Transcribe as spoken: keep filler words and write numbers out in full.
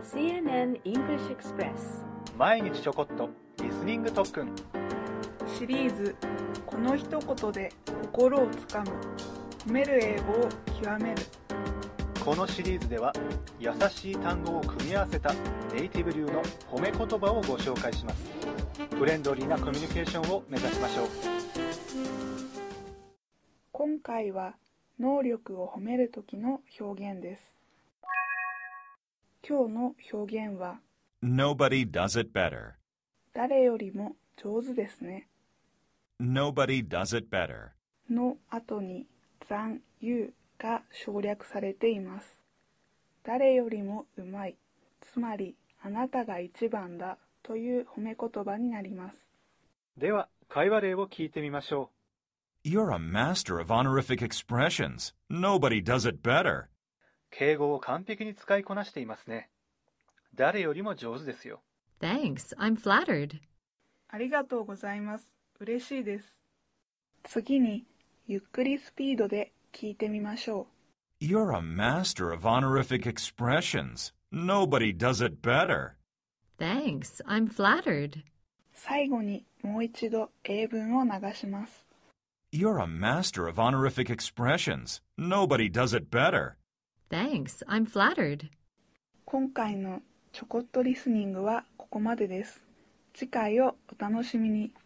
シーエヌエヌ English Express 毎日ちょこっとリスニング特訓シリーズこの一言で心をつかむ褒める英語を極める。 このシリーズでは優しい単語を組み合わせたネイティブ流の褒め言葉をご紹介します。フレンドリーなコミュニケーションを目指しましょう。 今回は能力を褒めるときの表現です。今日の表現は Nobody does it better. 誰よりも上手ですね Nobody does it better. の後に than you が省略されています。誰よりもうまい、つまりあなたが一番だという褒め言葉になります。 では会話例を聞いてみましょう。 You're a master of honorific expressions. Nobody does it better. 敬語を完璧に使いこなしていますね。誰よりも上手ですよ。 Thanks, I'm flattered. ありがとうございます。嬉しいです。次にゆっくりスピードで聞いてみましょう。 You're a master of honorific expressions. Nobody does it better. Thanks, I'm flattered. 最後にもう一度英文を流します。 You're a master of honorific expressions. Nobody does it better. Thanks, I'm flattered. 今回のちょこっとリスニングはここまでです。次回をお楽しみに。